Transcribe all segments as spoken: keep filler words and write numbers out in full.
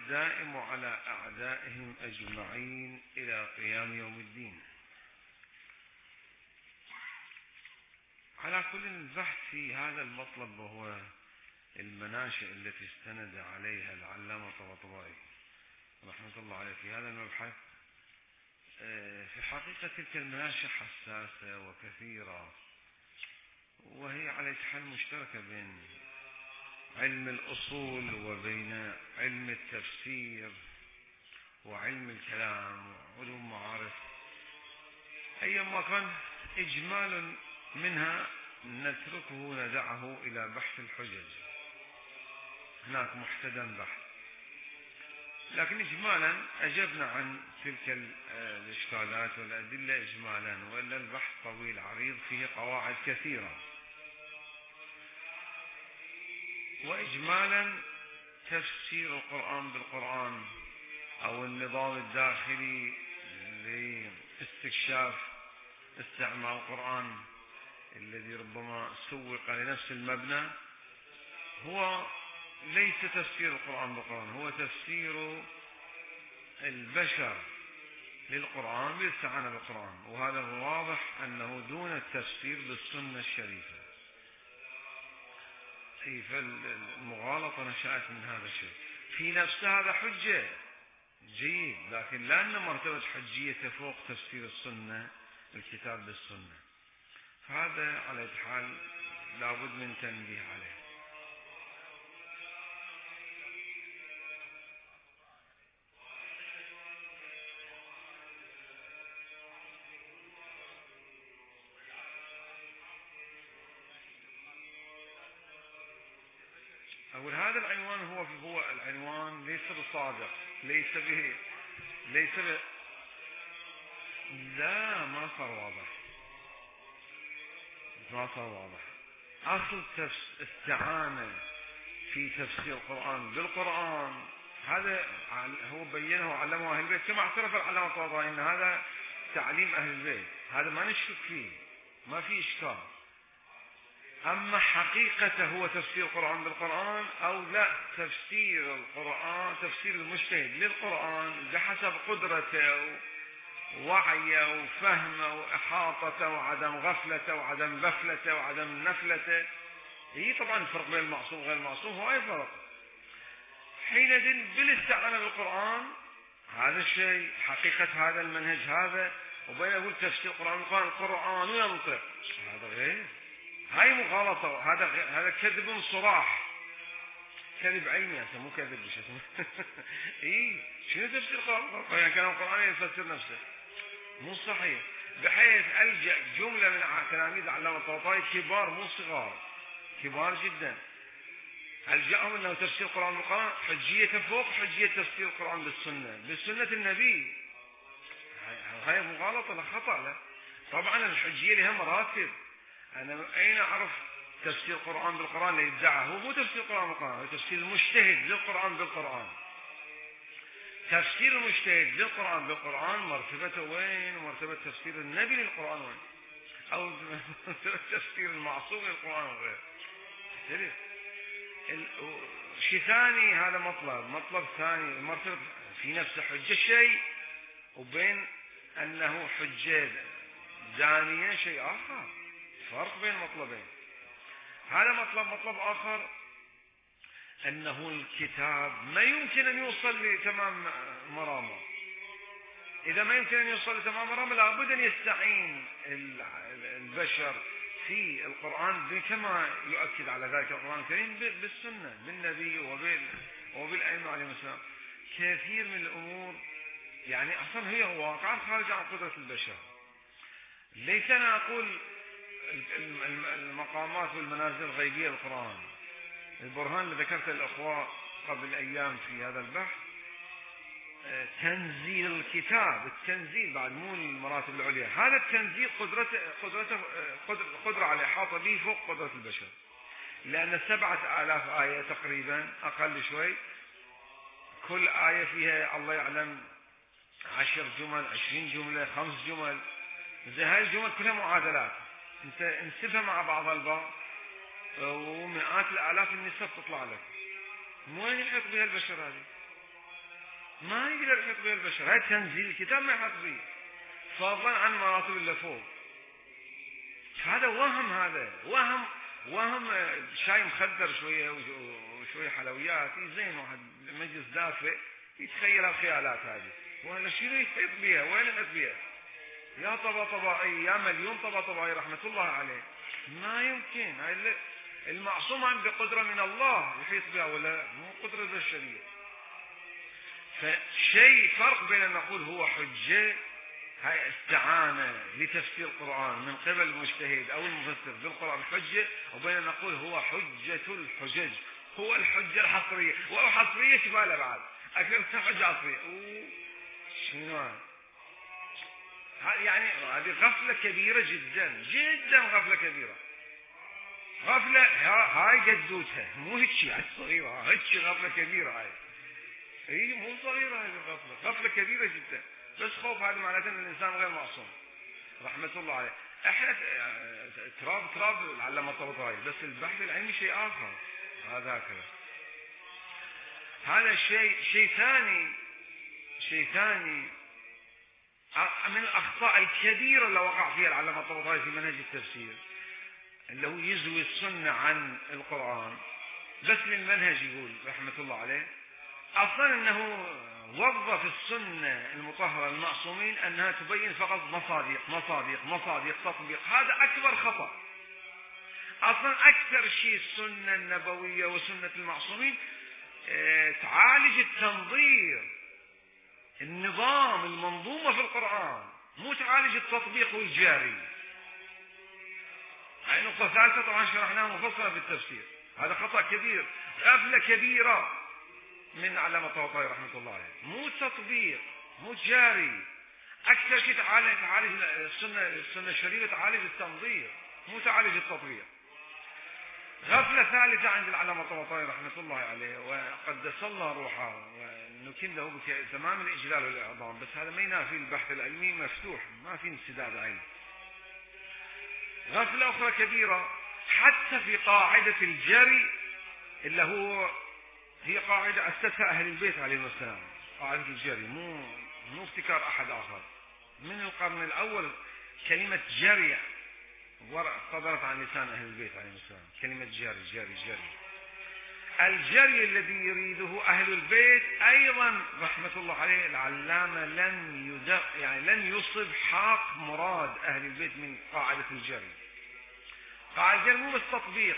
الدائم على أعدائهم أجمعين إلى قيام يوم الدين. على كل البحث في هذا المطلب وهو المناشئ التي استند عليها العلامة الطباطبائي رحمة الله عليه في هذا المبحث، في حقيقة تلك المناشئ حساسة وكثيرة، وهي على حال مشتركة بين علم الأصول وبين علم التفسير وعلم الكلام وعلوم معارف. أيما كان إجمال منها نتركه ندعه إلى بحث الحجج، هناك محتدى بحث، لكن إجمالا أجبنا عن تلك الإشكالات والأدلة إجمالا، وإلا البحث طويل عريض فيه قواعد كثيرة. وإجمالا تفسير القرآن بالقرآن أو النظام الداخلي لاستكشاف استعمال القرآن الذي ربما سوق لنفس المبنى هو ليس تفسير القرآن بالقرآن، هو تفسير البشر للقرآن بالاستعانة بالقرآن، وهذا واضح أنه دون التفسير بالسنة الشريفة. فالمغالطة نشأت من هذا الشيء في نفس هذا حجة جيد، لكن لأن مرتبة حجية فوق تفسير السنة الكتاب بالسنة، فهذا على حال لابد من تنبيه عليه. أقول هذا العنوان هو هو العنوان ليس بصادق، ليس به ليس به لا ما صار واضح، ما صار واضح. أصل استعانة في تفسير القرآن بالقرآن هذا هو بينه وعلمه أهل البيت، كما اعترف العلامة الطباطبائي أن هذا تعليم أهل البيت، هذا ما نشك فيه، ما في إشكال. أما حقيقته هو تفسير القرآن بالقرآن أو لا، تفسير القرآن تفسير المجتهد للقرآن بحسب قدرته ووعيه وفهمه وإحاطته وعدم غفلته وعدم بفلته وعدم نفلته. هي طبعا الفرق بين المعصوم وغير المعصوم هو أي فرق. حينئذ بالاستعانة بالقرآن هذا الشيء حقيقة هذا المنهج هذا، وبين أقول تفسير القرآن بالقرآن القرآن ينطق، هذا غير، هاي مغالطة، هذا هذا كذب صراح، كذب علمي، هذا مو كذب بش اسمه. إيه شنو تفسير القرآن؟ يعني كان القرآن يفسر نفسه مو صحيح، بحيث ألجأ جملة من تلاميذ العلامة الطباطبائي كبار مو صغار، كبار جدا، ألجأهم أنه تفسير القرآن بالقرآن حجية فوق حجية تفسير القرآن بالسنة، بالسنة النبي. هاي مغالطة لا خطأ لا. طبعا الحجية لها مراتب، أنا أين أعرف تفسير القرآن بالقرآن اللي يدعى هو مو تفسير القرآن بالقرآن، هو تفسير المجتهد للقرآن بالقرآن. تفسير المجتهد للقرآن بالقرآن مرتبته وين؟ مرتبة تفسير النبي للقرآن وين؟ أو تفسير المعصوم للقرآن غير. شيء ثاني، هذا مطلب مطلب ثاني، مرتبة في نفس حجة شيء، وبين أنه حجة ثانية شيء آخر، فرق بين مطلبين. هذا مطلب مطلب آخر أنه الكتاب ما يمكن أن يوصل لتمام مرامه. إذا ما يمكن أن يوصل لتمام مرامه لابد أن يستعين البشر في القرآن كما يؤكد على ذلك القرآن الكريم بالسنة بالنبي وبالأئمة عليهم السلام. كثير من الأمور يعني أصلا هي واقعا خارج عن قدرة البشر. ليس أنا أقول المقامات والمنازل الغيبية للقرآن. البرهان اللي ذكرته الأخوة قبل أيام في هذا البحث تنزيل الكتاب، التنزيل بعد مو المراتب العليا، هذا التنزيل قدرته قدرته قدرة على الإحاطة به فوق قدرة البشر، لأن سبعة آلاف آية تقريبا أقل شوي، كل آية فيها الله يعلم عشر جمل عشرين جملة خمس جمل، زي هاي الجمل كلها معادلات، انت انسبها مع بعض البعض ومئات الآلاف النسب تطلع لك، مو وين يحيط بها البشر هذه؟ ما يقدر يحط به البشر، هاي تنزيل الكتاب ما يحط به، فضلا عن مراتب اللي فوق. هذا وهم، هذا وهم وهم شاي مخدر شوية وشوية حلويات زين، واحد مجلس دافئ يتخيل الخيالات هذه، ولا شنو يحيط بها؟ وين يحيط بها؟ يا طباطبائي، يا مليون طباطبائي رحمة الله عليه، ما يمكن. هاي المعصوم عنده قدرة من الله يحيط بها، ولا مو قدرة بشرية. فشيء فرق بين أن نقول هو حجة، هاي استعانة لتفسير القرآن من قبل المجتهد أو المفسر بالقرآن حجة، وبين أن نقول هو حجة الحجج، هو الحجة الحصرية، وهو حصرية شمالة بعد أكثر حجة حصرية. شنو يعني؟ هذه غفلة كبيرة جدا جدا، غفلة كبيرة، غفلة هاي قدوتها، مو هيك هاي صغيرة، هيك غفلة كبيرة هاي، هي مو صغيرة هذه الغفلة، غفلة كبيرة جدا. بس خوف هذا معناته ان الانسان غير معصوم رحمة الله عليه. احنا تراب تراب العلامة الطباطبائي، بس البحث العلمي شيء اخر. هذا كذا، هذا شيء شيء ثاني، شيء ثاني من الاخطاء الكبيرة اللي وقع فيها العلامة الطباطبائي في منهج التفسير، اللي هو يزوي السنة عن القرآن بس للمنهج. يقول رحمة الله عليه اصلا انه وظف السنة المطهرة المعصومين انها تبين فقط مصادق مصادق مصادق تطبيق. هذا اكبر خطأ. اصلا اكثر شيء السنة النبوية وسنة المعصومين اه تعالج التنظير، النظام، المنظومة في القرآن، مو تعالج التطبيق والجاري. هاي نقطة ثالثة طبعا شرحناها مفصلة في التفسير. هذا خطأ كبير، غفلة كبيرة من علامة الطباطبائي رحمة الله عليه. مو تطبيق، مو جاري. أكثر شيء تعالج تعالج السنة السنة الشريفة تعالج التنظير، مو تعالج التطبيق. غفلة ثالثة عند العلامة الطباطبائي رحمة الله عليه، وقدس الله روحه ونكن له تمام الإجلال والإعظام، بس هذا ما ينافي البحث العلمي مفتوح، ما في انسداد علم. غفلة أخرى كبيرة حتى في قاعدة الجري، اللي هو هي قاعدة أسسها أهل البيت عليهم السلام. قاعدة الجري مو مو ابتكار أحد آخر، من القرن الأول كلمة جري صدرت عن لسان أهل البيت عليهم السلام. كلمة جري جري جري الجري الذي يريده أهل البيت أيضا رحمة الله عليه العلامة لم يدق يعني لم يصب حق مراد أهل البيت من قاعدة الجري. قاعدة الجري مو بس تطبيق،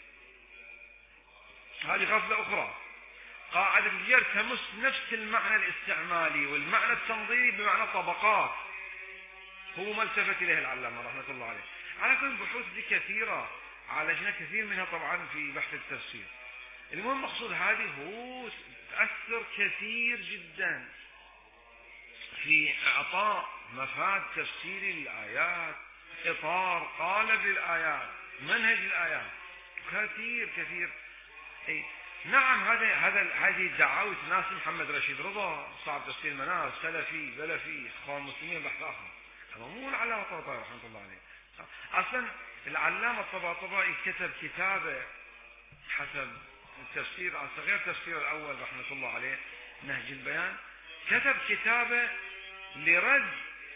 هذه غفلة أخرى. قاعدة الجر تمس نفس المعنى الاستعمالي والمعنى التنظيري بمعنى طبقات، هو ما التفت إليه العلامة رحمة الله عليه. على كل البحوث دي كثيرة، عالجنا كثير منها طبعا في بحث التفسير. المهم مقصود هذه هو تأثر كثير جدا في إعطاء مفاد تفسير الآيات، إطار قالب للآيات، منهج الآيات، كثير كثير. أي نعم، هذا هذا هذه دعوة ناس محمد رشيد رضا صاحب تفسير المنار، سلفي بلفي اخوان المسلمين بحث اخر، هذا مو العلامة الطباطبائي رحمه الله عليه. اصلا العلامة الطباطبائي كتب كتابه حسب التفسير على صغير التفسير الاول رحمه الله عليه نهج البيان، كتب كتابه لرد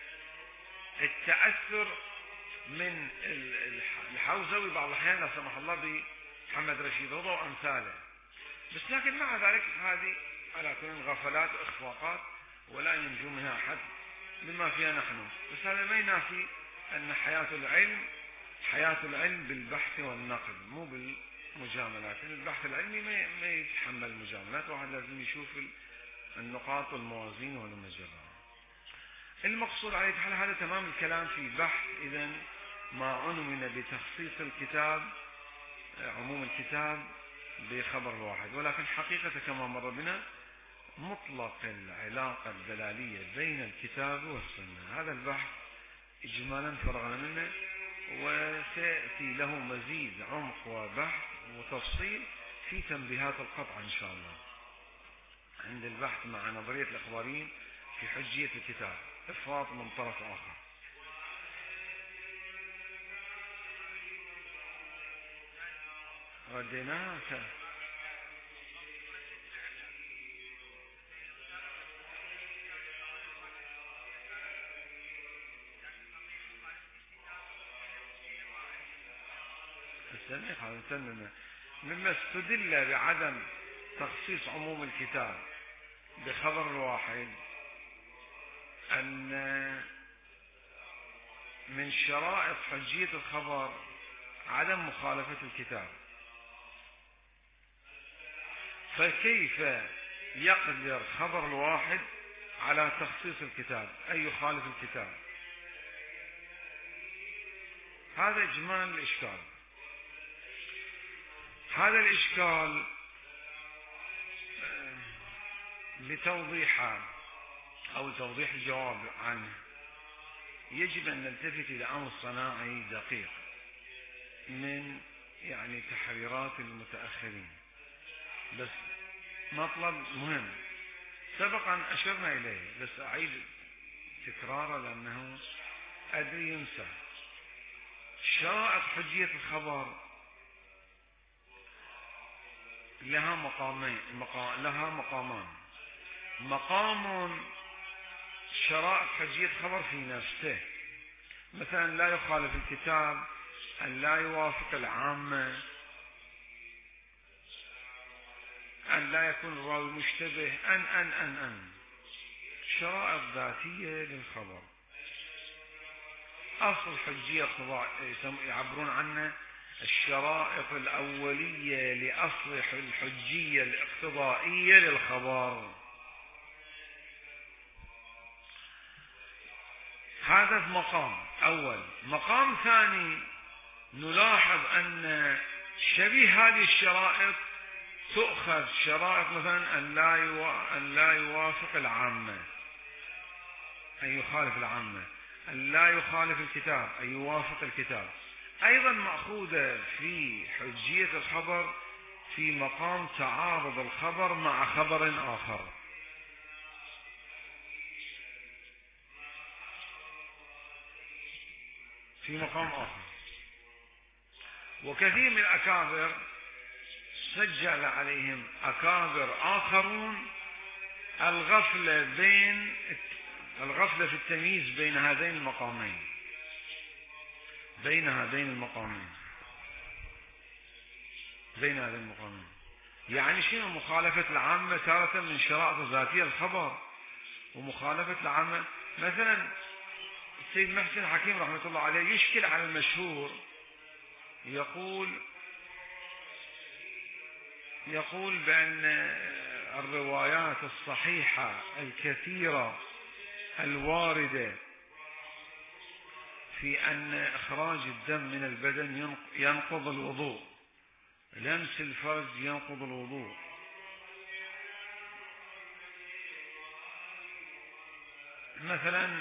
التأثر من الحوزوي بعض الاحيان لا سمح الله بمحمد رشيد رضا وامثاله. بس لكن مع ذلك هذه على كل غفلات واخفاقات ولا ينجو منها احد بما فيها نحن. بس هذا ما ينافي ان حياة العلم حياة العلم بالبحث والنقد مو بالمجاملات. البحث العلمي ما يتحمل المجاملات، واحد لازم يشوف النقاط والموازين والمجرات. المقصود عليه تعالى هذا تمام الكلام في بحث اذا ما عنون بتخصيص الكتاب عموم الكتاب بخبر واحد، ولكن حقيقة كما مر بنا مطلق العلاقة الدلالية بين الكتاب والسنة. هذا البحث إجمالا فرغنا منه، وسيأتي له مزيد عمق وبحث وتفصيل في تنبيهات القطع إن شاء الله عند البحث مع نظرية الإخباريين في حجية الكتاب، إفراط من طرف آخر. رديناها استنى خلينا نستنى. مما استدل بعدم تخصيص عموم الكتاب بخبر الواحد أن من شرائط حجية الخبر عدم مخالفة الكتاب. فكيف يقدر خبر الواحد على تخصيص الكتاب أي يخالف الكتاب؟ هذا إجمال الإشكال. هذا الإشكال لتوضيحه أو توضيح الجواب عنه يجب أن نلتفت إلى أمر صناعي دقيق من يعني تحريرات المتأخرين، بس مطلب مهم سبقا أشرنا إليه بس أعيد تكراره لأنه أدري ينسى. شرائط حجية الخبر لها مقامين مقام لها مقامان. مقام شرائط حجية خبر في نفسه، مثلا لا يخالف الكتاب، أن لا يوافق العامة، أن لا يكون الراوي مشتبه، أن أن أن أن شرائط ذاتية للخبر. أصل الحجية يعبرون عنه الشرائط الأولية لأصل الحجية الاقتضائية للخبر. هذا مقام أول. مقام ثاني نلاحظ أن شبيه هذه الشرائط تؤخذ شرائط مثلا أن لا أن لا يوافق العامة، أن يخالف العامة، أن لا يخالف الكتاب، أن يوافق الكتاب، أيضا مأخوذة في حجية الخبر في مقام تعارض الخبر مع خبر آخر. في مقام آخر. وكثير من الأكابر سجل عليهم أكابر آخرون الغفلة بين الغفلة في التمييز بين هذين المقامين بين هذين المقامين بين هذين المقامين يعني شنو مخالفة العامة تارة من شرائط ذاتية الخبر، ومخالفة العامة مثلا السيد محسن حكيم رحمة الله عليه يشكل على المشهور، يقول يقول بأن الروايات الصحيحة الكثيرة الواردة في أن إخراج الدم من البدن ينقض الوضوء، لمس الفرج ينقض الوضوء، مثلا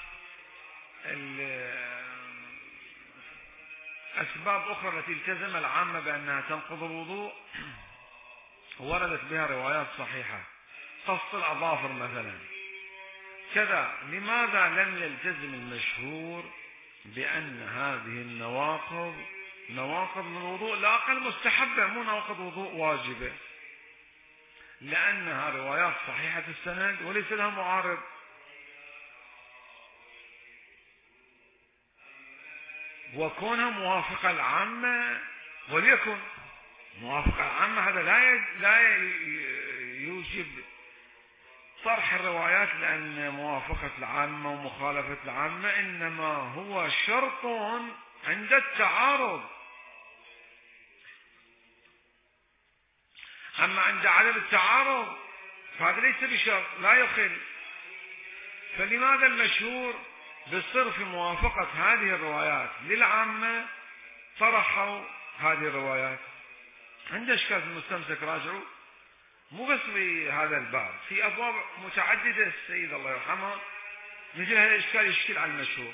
أسباب أخرى التي التزم العامة بأنها تنقض الوضوء وردت بها روايات صحيحة، قص الأظافر مثلا كذا. لماذا لم يلتزم المشهور بأن هذه النواقض نواقض للوضوء لا أقل مستحبة مو نواقض وضوء واجبة؟ لأنها روايات صحيحة السند وليس لها معارض. وكونها موافقة العامة، وليكن موافقة العامة، هذا لا لا يوجب طرح الروايات لأن موافقة العامة ومخالفة العامة إنما هو شرط عند التعارض. أما عند عدم التعارض فهذا ليس بشرط لا يخل. فلماذا المشهور بصرف موافقة هذه الروايات للعامة طرحوا هذه الروايات؟ عند إشكال في المستمسك راجعوا مو بس في هذا الباب، في أبواب متعددة السيد الله يرحمه مثل هذا الإشكال يشكل على المشهور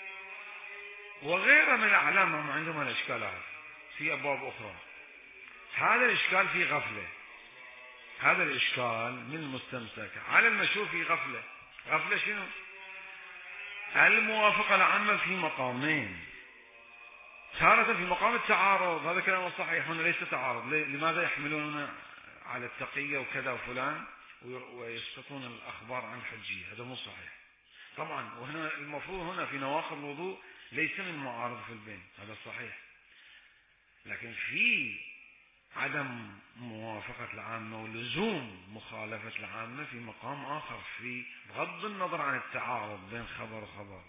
وغيره من الأعلام عندهم الإشكالات في أبواب أخرى. هذا الإشكال في غفلة، هذا الإشكال من المستمسك على المشهور في غفلة. غفلة شنو؟ الموافقة العامة في مقامين، تارة في مقام التعارض، هذا كلام صحيح، هنا ليس تعارض. لماذا يحملون على التقية وكذا وفلان ويسقطون الأخبار عن الحجية؟ هذا مو صحيح طبعا. وهنا المفروض هنا في نواقض الوضوء ليس من معارض في البين، هذا صحيح. لكن في عدم موافقة العامة ولزوم مخالفة العامة في مقام آخر، في بغض النظر عن التعارض بين خبر وخبر،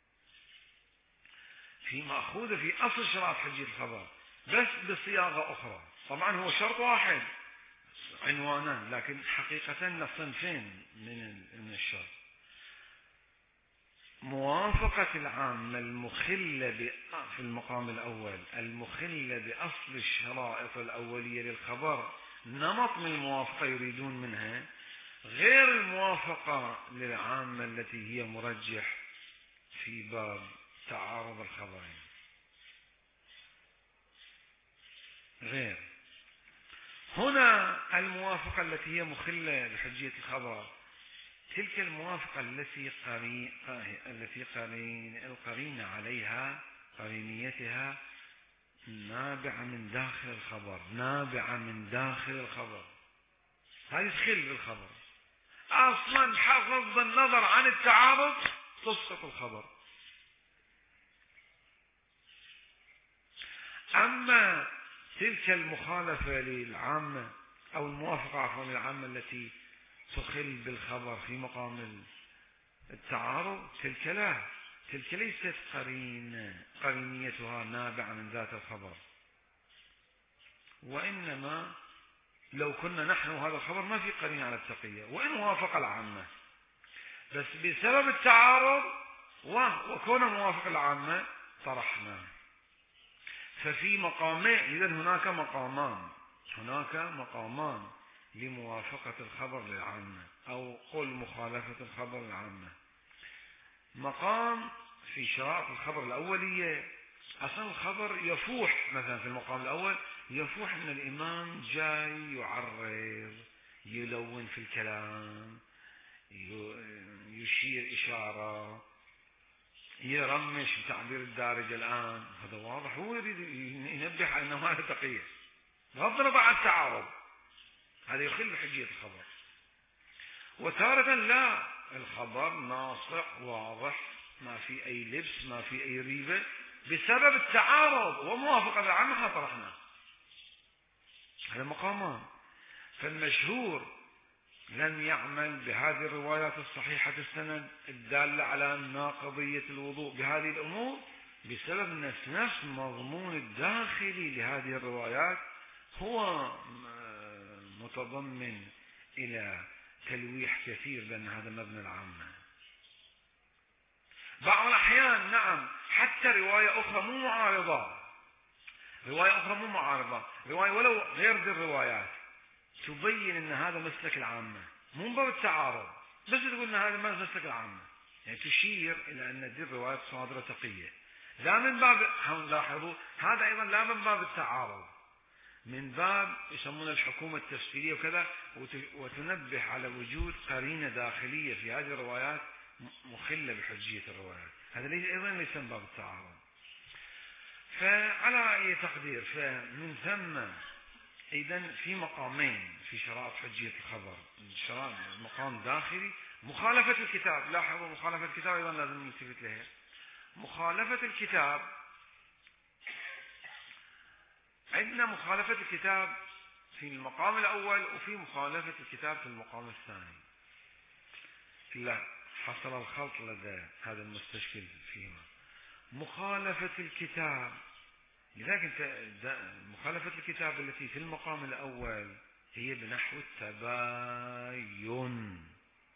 في مأخوذة في أصل شرائط حجية الخبر بس بصياغة أخرى. طبعا هو شرط واحد، عنوانان، لكن حقيقة صنفين من الشرط: موافقة العامة المخلة في المقام الأول المخلة بأصل الشرائط الأولية للخبر، نمط من الموافقة يريدون منها، غير الموافقة للعامة التي هي مرجح في باب تعارض الخبرين، غير. هنا الموافقة التي هي مخلة بحجية الخبر، تلك الموافقة التي قرين التي قرين القرينة عليها قرينيتها نابعة من داخل الخبر، نابعة من داخل الخبر، هذه تخل بالخبر أصلا، بغض النظر عن التعارض تسقط الخبر. أما تلك المخالفة للعامة أو الموافقة عفوا للعامة التي تخل بالخبر في مقام التعارض، تلك لا، تلك ليست قرينة قرينيتها نابعة من ذات الخبر، وإنما لو كنا نحن هذا الخبر ما في قرينة على التقية وإن وافق العامة، بس بسبب التعارض وكون موافق العامة طرحنا. ففي مقامين، إذن هناك مقامان هناك مقامان لموافقة الخبر للعامة أو قل مخالفة الخبر للعامة. مقام في شرائط الخبر الأولية، أصلا الخبر يفوح، مثلا في المقام الأول يفوح أن الإمام جاي يعرض، يلون في الكلام، يشير إشارة، يرمش بتعبير الدارج الآن، هذا واضح، هو يريد ينبه على أنه هذا تقية بغض النظر عن التعارض، هذا يخل بحجية الخبر. وتارة لا، الخبر ناصح واضح، ما في أي لبس، ما في أي ريبة، بسبب التعارض وموافقة العامة طرحنا. هذا مقامان. فالمشهور لم يعمل بهذه الروايات الصحيحة السند الدالة على ناقضية الوضوء بهذه الأمور بسبب نفس مضمون الداخلي لهذه الروايات هو متضمن إلى تلويح كثير بأن هذا مبنى العامة. بعض الأحيان نعم، حتى رواية أخرى مو معارضة، رواية أخرى مو معارضة، رواية ولو غير ذي الروايات تبين أن هذا مسلك العامة، مو من باب التعارض، بس تقول أن هذا مسلك العامة، يعني تشير إلى أن ذي الروايات صادرة تقية، لا من باب، لاحظوا هذا أيضا لا من باب التعارض، من باب يسمونه الحكومة التفسيرية وكذا، وتنبه على وجود قرينة داخلية في هذه الروايات مخلة بحجية الروايات، هذا ليس أيضا ليس من باب التعارض. فعلى أي تقدير، فمن ثم إذن في مقامين في شرائط حجية الخبر، مقام داخلي مخالفة الكتاب، لاحظوا مخالفة الكتاب أيضا لازم نلتفت لها. مخالفة الكتاب، عندنا مخالفة الكتاب في المقام الأول وفي مخالفة الكتاب في المقام الثاني. لا، حصل الخلط لدى هذا المستشكل فيما. مخالفة الكتاب، لذلك مخالفة الكتاب التي في المقام الأول هي بنحو التباين،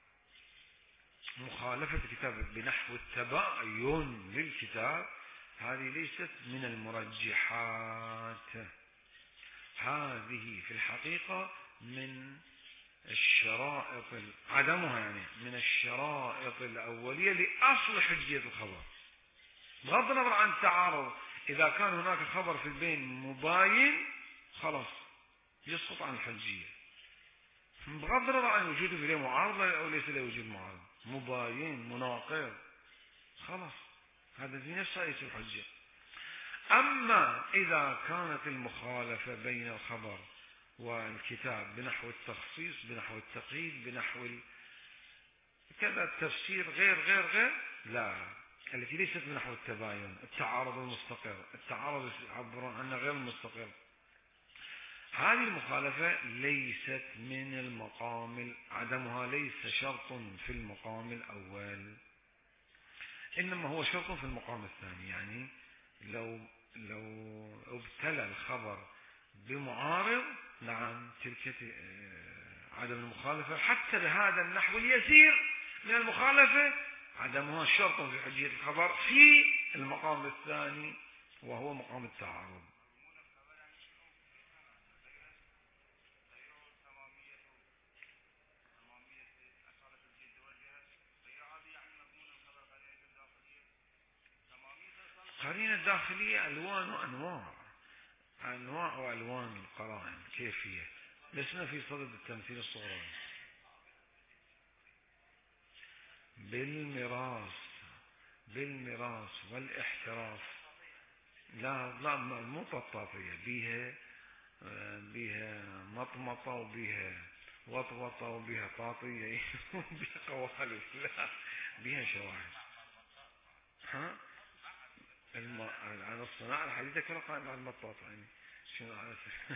مخالفة الكتاب بنحو التباين للكتاب هذه ليست من المرجحات، هذه في الحقيقة من الشرائط، عدمها يعني من الشرائط الأولية لأصل حجية الخبر، بغض النظر عن التعارض. إذا كان هناك خبر في البين مباين خلاص يسقط عن الحجية، بغض النظر عن وجوده في معارضة أو ليس له وجود معارضة، مباين مناقض خلاص هذا في نفسه ليس الحجة. أما إذا كانت المخالفة بين الخبر والكتاب بنحو التخصيص، بنحو التقييد، بنحو كذا التفسير غير غير غير لا، التي ليست من نحو التباين، التعارض المستقر، التعارض يعبرون عنه غير المستقر. هذه المخالفة ليست من المقام، عدمها ليس شرط في المقام الأول، إنما هو شرط في المقام الثاني. يعني لو لو ابتلى الخبر بمعارض، نعم تلك عدم المخالفة حتى بهذا النحو اليسير من المخالفة، عدمها شرط في حجية الخبر في المقام الثاني وهو مقام التعارض. قرينة الداخلية ألوان وأنواع، أنواع وألوان القرائن كيفية. لسنا في صدد التمثيل الصغرى. بالميراث بالميراث والاحتراف، لا لا مو طاطافية، بيها بيها مطمطة وبيها وطوطة وبيها طاطية وبيها قوالب، لا بيها شواهد. ها الم... على الصناعة الحديثة كانوا قائم على المطاطة يعني شنو على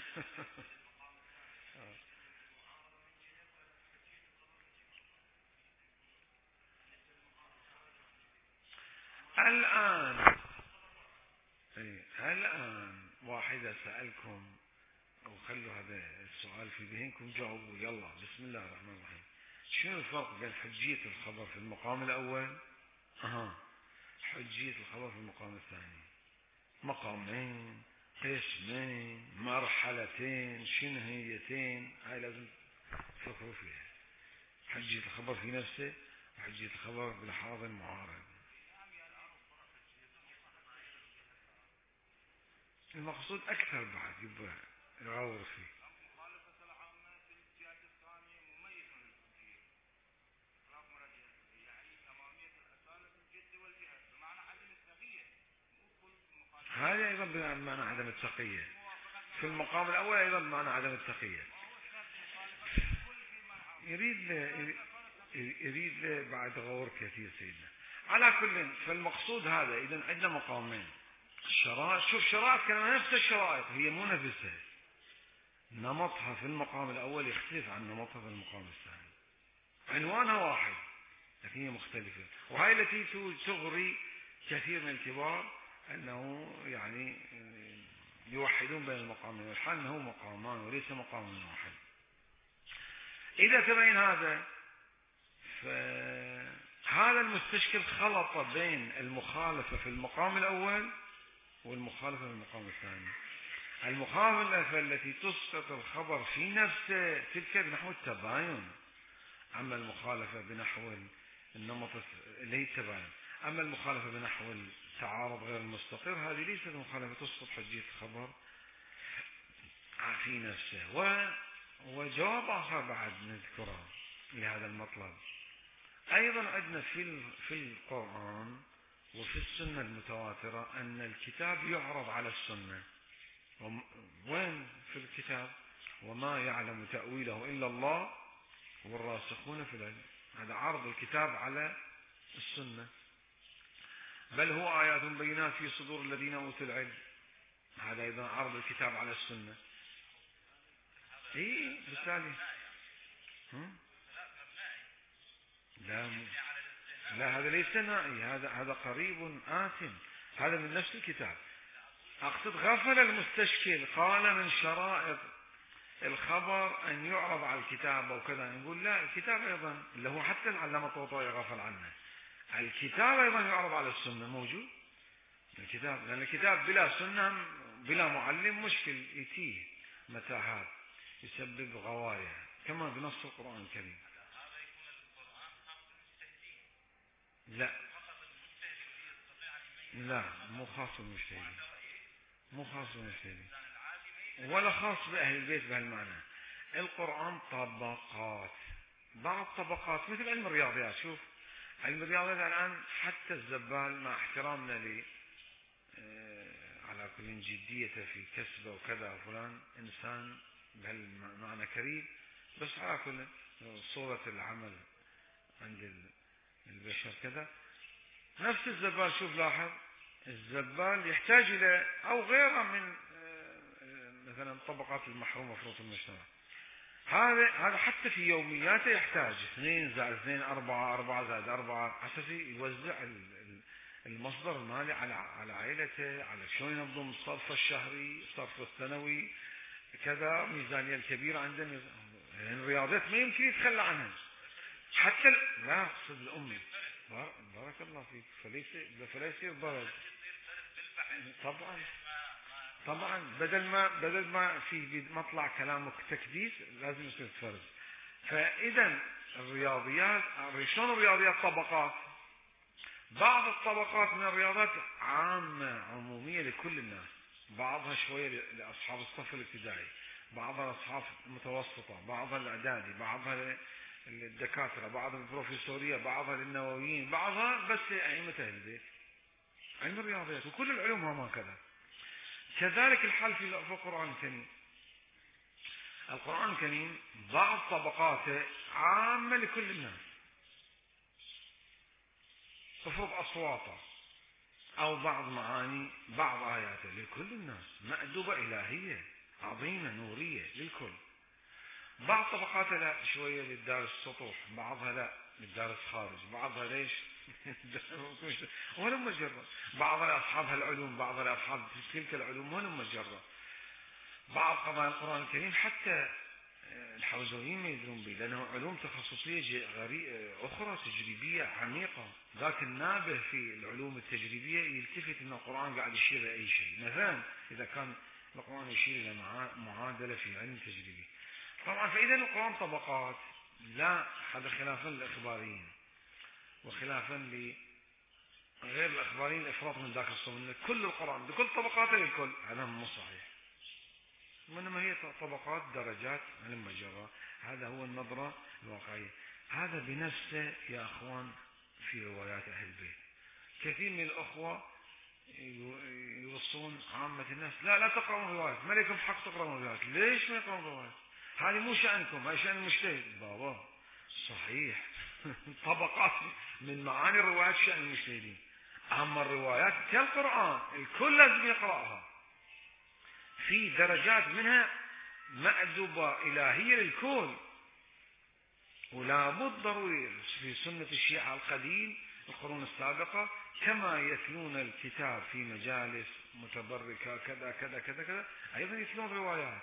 الآن ايه الآن واحدة سألكم، وخلوا هذا السؤال في ذهنكم، جاوبوا يلا بسم الله الرحمن الرحيم. شنو الفرق بين حجية الخبر في المقام الأول أها حجية الخبر في المقام الثاني؟ مقامين، قسمين، مرحلتين، شنو هيتين، هاي لازم تفكروا فيها. حجية الخبر في نفسه وحجية الخبر بلحاظ المعارض. المقصود أكثر بعد يبقى يغور فيه. هذا أيضا بمعنى عدم التقية في المقام الأول، أيضا بمعنى عدم التقية. يريد يريد بعد غور كثير سيدنا. على كل، فالمقصود هذا. إذا عندنا مقامين، الشرائط. شوف شرائط كلمة نفس الشرائط هي مو نفسها، نمطها في المقام الأول يختلف عن نمطها في المقام الثاني. عنوانها واحد لكن هي مختلفة، وهي التي تغري كثير من الكبار أنه يعني يوحدون بين المقامين، والحال أنه مقامان وليس مقام واحد. إذا تبين هذا، فهذا المستشكل خلط بين المخالفة في المقام الأول والمخالفة في المقام الثاني. المخالفة التي تسقط الخبر في نفسه تلك بنحو التباين، أما المخالفة بنحو النمط اللي هي التباين، أما المخالفة بنحو التعارض غير المستقر هذه ليست مخالفة تسقط حجية الخبر في نفسه. و وجواب آخر بعد نذكره لهذا المطلب، أيضا عندنا في في القرآن وفي السنة المتواترة أن الكتاب يعرض على السنة. وين في الكتاب؟ وما يعلم تأويله إلا الله والراسخون في العلم. هذا عرض الكتاب على السنة. بل هو آيات بينات في صدور الذين أوتوا العلم، هذا أيضا عرض الكتاب على السنة. إيه بالتالي لا م... لا هذا ليس نائي، هذا هذا قريب آت، هذا من نفس الكتاب. أقصد غفل المستشكل، قال من شرائط الخبر أن يعرض على الكتاب وكذا، نقول لا، الكتاب أيضا اللي هو حتى العلامة الطوطاوي غفل عنه، الكتاب أيضا يعرض على السنة، موجود الكتاب، لأن الكتاب بلا سنة بلا معلم مشكل، يتيه متاهات، يسبب غواية كما بنص القرآن الكريم. لا لا مو خاص بالمجتهدين، مو خاص بالمجتهدين ولا خاص بأهل البيت بهالمعنى. القرآن طبقات، بعض طبقات مثل علم الرياضيات. شوف علم الرياضيات الآن حتى الزبال مع احترامنا لي على كل جديته في كسبه وكذا، فلان إنسان بهالمعنى كريم، بس على كل صورة العمل عند البشر كذا. نفس الزبال. شوف لاحظ، الزبال يحتاج إلى أو غيره من مثلا الطبقات المحرومة في المجتمع. هذا هذا حتى في يومياته يحتاج اثنين زائد اثنين أربعة، أربعة زائد أربعة، عشان يوزع المصدر المالي على على عائلته، على شلون ينظم الصرف الشهري، الصرف السنوي، كذا ميزانية الكبيرة عنده. يعني الرياضيات ما يمكن يتخلى عنها حتى ال... لا اقصد الأمي. بارك الله فيك. فليس فلا يصير برد. طبعا طبعا بدل ما بدل ما في مطلع كلامك تكديس لازم يصير فرز. فإذا الرياضيات شلون الرياضيات طبقات؟ بعض الطبقات من الرياضات عامة عمومية لكل الناس، بعضها شوية لأصحاب الصف الابتدائي، بعضها لأصحاب المتوسطة، بعضها الإعدادي، بعضها للدكاترة، بعضها البروفيسورية، بعضها للنوويين، بعضها بس أئمة أهل البيت. علم الرياضيات وكل العلوم هم كذا. كذلك الحال في القرآن الكريم. القرآن الكريم بعض طبقاته عامة لكل الناس، تفرض أصواته أو بعض معاني بعض آياته لكل الناس، مأدوبة إلهية عظيمة نورية للكل. بعض طبقاته لا شوية للدارس السطوح، بعضها لا للدارس خارج، بعضها ليش ولا مجرد، بعضها لأصحاب العلوم، بعضها لأصحاب تلك العلوم ولا مجرد. بعض قضايا القرآن الكريم حتى الحوزويين ما يدرون به، لأنه علوم تخصصية أخرى تجريبية عميقة. ذاك النابه في العلوم التجريبية يلتفت أن القرآن قاعد يشير إلى أي شيء، مثلا إذا كان القرآن يشير إلى معادلة في علم تجريبي. طبعا فإذا القرآن طبقات، لا هذا خلافا للإخباريين وخلافا لغير الإخباريين الإفراط من ذاك الصوم، كل القرآن بكل طبقاته للكل، هذا مو صحيح. وإنما هي طبقات درجات علم مجرة. هذا هو النظرة الواقعية. هذا بنفسه يا أخوان في روايات أهل البيت. كثير من الأخوة يوصون عامة الناس لا لا تقرأون روايات، ما لكم حق تقرأون روايات. ليش ما يقرأون روايات؟ هذه مو شأنكم، هذه شأن المجتهد. بابا صحيح طبقات من معاني الروايات شأن المجتهدين، أما الروايات كالقرآن الكل لازم يقرأها، في درجات منها مأدوبة إلهية للكل. ولا بد ضروري في سنة الشيعة القديم القرون السابقة كما يتلون الكتاب في مجالس متبركة كذا كذا كذا كذا، أيضا يتلون روايات،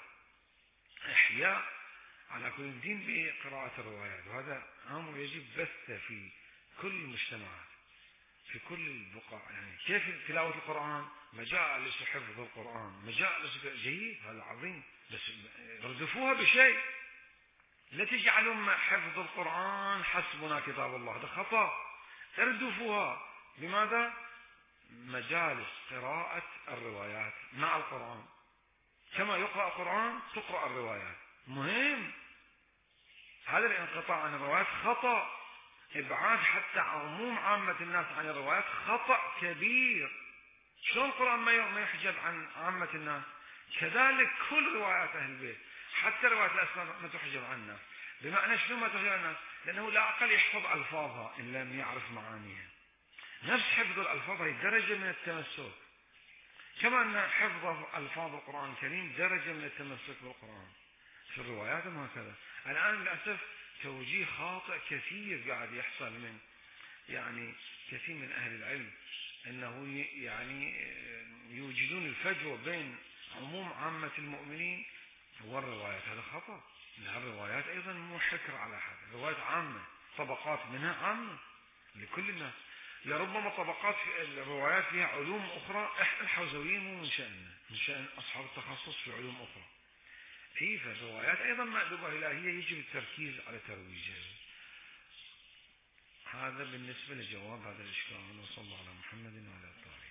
إحياء على كل الدين بقراءة الروايات. وهذا أمر يجب بثه في كل المجتمعات في كل البقاع. يعني كيف تلاوة القرآن؟ مجالس حفظ القرآن، مجالس جيد، هذا عظيم، بس ردفوها بشيء. لا تجعلوا حفظ القرآن حسبنا كتاب الله، هذا خطأ. اردفوها بماذا؟ مجالس قراءة الروايات مع القرآن، كما يقرأ القرآن تقرأ الروايات. مهم هذا الانقطاع عن الروايات خطأ، إبعاد حتى عموم عامة الناس عن الروايات خطأ كبير. شلون القرآن ما يحجب عن عامة الناس؟ كذلك كل روايات أهل البيت حتى روايات الأسماء ما تحجب عن الناس. بمعنى شنو ما تحجب عن الناس؟ لأنه لا أقل يحفظ ألفاظها إن لم يعرف معانيها. نفس حفظ الألفاظ هي درجة من التمسك، كما أن حفظ ألفاظ القرآن الكريم درجة من التمسك بالقرآن. في الروايات هكذا. الآن للأسف توجيه خاطئ كثير قاعد يحصل من يعني كثير من أهل العلم، أنه يعني يوجدون الفجوة بين عموم عامة المؤمنين والروايات. هذا خطأ. الروايات أيضا مو حكر على أحد، الروايات عامة، طبقات منها عامة لكل الناس. لربما طبقات في الروايات فيها علوم أخرى الحوزويين مو من شأننا، من شأن أصحاب التخصص في علوم أخرى. في الروايات أيضا مأدوبة إلهية يجب التركيز على ترويجها. هذا بالنسبة لجواب هذا الإشكال. وصلى الله على محمد وعلى آله.